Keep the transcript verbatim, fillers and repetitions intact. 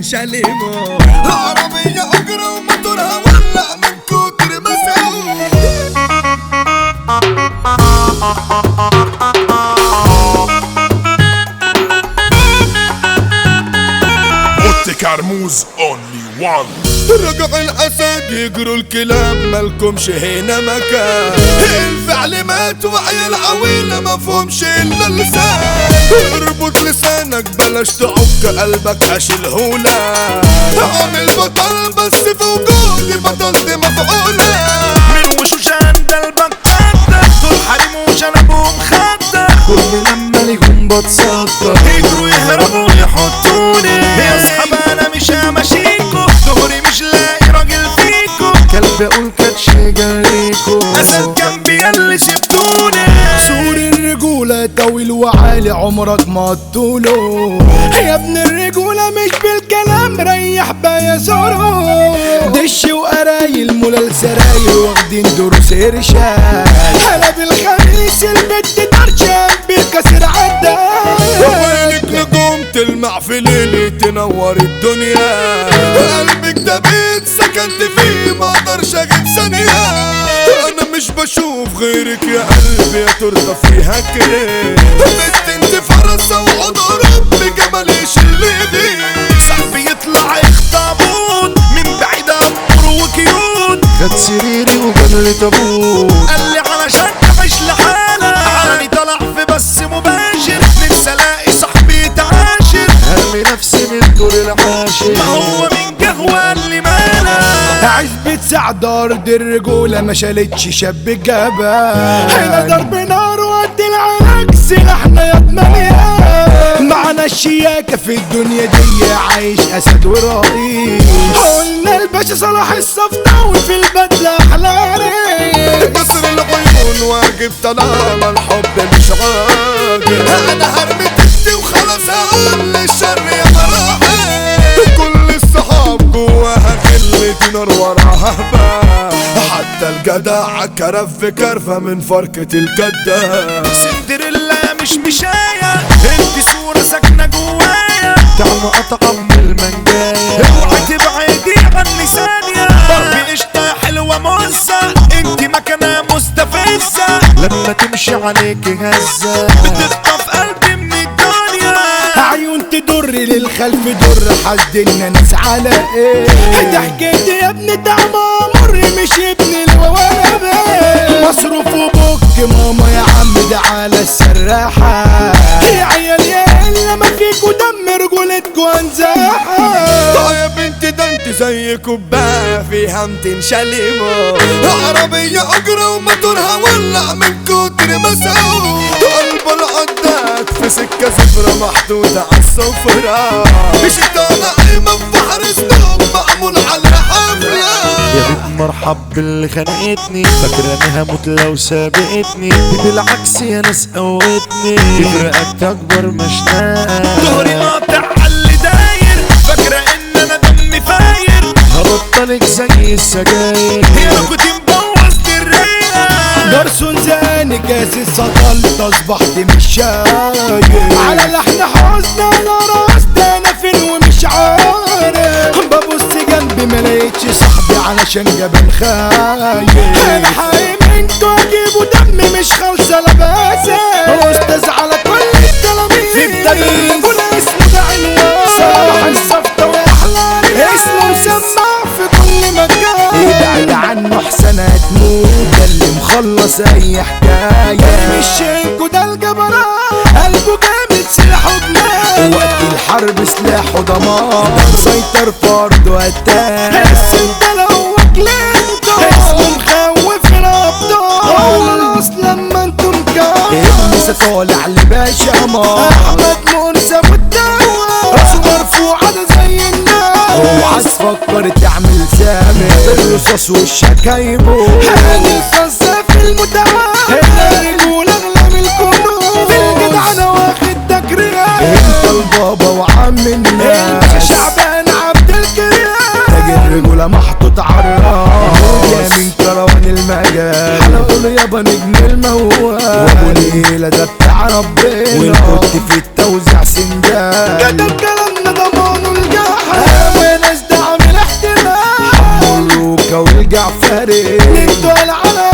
شاليمو. عربية أجرة وموتورها ولع من كتر مساوي. اوتي كرموز اونلي وان. رجع الأسد يجروا الكلاب مالكمش هنا مكان. الفعل مات وعيال عويلة مفهومش إلا اللسان. اربط لسانك بلاش تعك قلبك أشيلهولك. عامل بطل بس في وجودي بطل دي مفعولة. من وشوش عند البكاتة دول حريم وشنبهم خدة. كل لما ليهم بتصدق يجروا يهربوا يحطوني. يا اصحاب انا مش همشيكو دغري مش لاقي راجل فيكو. كلب اقول كاتش جريكو. اسد جنبي ياللي سبتوني. سور الرجولة طويل وعالي عمرك ما تطوله. يا ابن الرجولة مش بالكلام ريح بيا زورو. دش وقرايل مولى السراير واخدين دروس ارشاد. هلا بالخميس البت درشان بالكسر عدى. وينك نجوم تلمع في ليلي تنور الدنيا. قلبك ده بيت سكنت فيه ما اقدرش اجيب ثانية. انا مش بشوف غيرك يا قلبي يا ترضى فيها كده. بنت انت فرصة وعود ربي جماليش اللي دي. صاحبي يطلع يخطبون من بعيد امور وكيوت. خد سريري وجاب لي تابوت. قال لي علشان تعيش لحالك عالي طلع في بس مباشر. نفسي الاقي صاحبي يتعاشر. هرمي نفسي من الدور العاشر. ما هو من قهوة اللي مالك. عزبة سعد ارض الرجولة ما شالتش شاب جابا. هنا ضرب نار وقد العراق سلاحنا يا مليان. معنا الشياكة في الدنيا دي عايش اسد ورئيس. قلنا الباشا صلاح الصفطاوي في البدلة احلى ريس. مصر العيون واجب طالما الحب مش عاجب. انا هرمي تحتي وخلاص هقول للشر يا مراحل. كل الصحاب جواها خلة نار وراها هبة. حتى الجدع كرف في كرفة من فركة الكدة. سندريلا مش مشاية انت صورة ساكنة جوايا. تعالوا اطعم المنجاية. اوعي تبعدي عني ثانية. ضربي قشطة حلوة مزة انت مكانة مستفزة. لما تمشي عليك هزة بتخطف قلبي من الدنيا. عيون تدر للخلف در حدنا ناس على ايه. ده حكيت يا ابن طعمة مر مش ابن الوالد. مصروف وبك ماما يا عم ده على السراحة. يا عيال يا الا ما فيكوا دم رجولتكوا انزاحة. يا بنت ده انت زي كوباية فيها متين شاليمو. عربية اجرة وموتورها ولع من كتر مساوي. قلب العداد في سكة صفرة محدودة عالسفرة. مش طالع ايمن في حارس نوم معمول على حفلة. يا بنت مرحب باللي خانقتني. فاكرة اني هموت لو سابقتني. دي بالعكس يا ناس قوتني. تفرقك اكبر مشناقة. ظهري قاطع عاللي داير. فاكرة ان انا دمي فاير. هبطلك زي السجاير. يا كنت مبوظ الرئة. جرسون زاني كاس السطل اصبحت مش شايف. على لحن حزن انا راست انا فين ومش عارف. ببص جنبي ملاقيتش صاحبي علشان جبل خايف. الحقيقة انتوا اجيبوا دم مش خالصة لباسة. استاذ على كل التلاميذ في التاريخ. كل اسمه ده عنوان. صلاح الصفطة واحلى اسمه مسمع في كل مكان. ابعد عنه احسن هتموت. ده اللي مخلص اي حكاية. مش شينكو ده الجبران. قلبه جامد سلاحه جنان. وقت الحرب سلاحه دمار. مسيطر فرد وقتان. بس انت لو كلينتو اسمه مخوف الابطال. خلاص لما انتو نكار. لسه طالع لباشا مار. احمد مرسى والدواء. راسه مرفوعة ده زي النار. اوعى تفكر تعمل سامي. الرصاص وشك هيموت. هاني الخاصة في المدعى. هنا الرجولة اغلى من الكنوز. في الجدع انا واخد تكريم. انت البابا وعم الناس. انت شعبان عبد الكريم. تاج الرجولة محطوط عالراس. يا من كروان المجال. هنقول يابا نجم الموال. وابو ليلة ده بتاع ربنا. والكنت في التوزيع سنجال. كتب كلامنا ضمانه الجحا. الجعفري انتوا العالم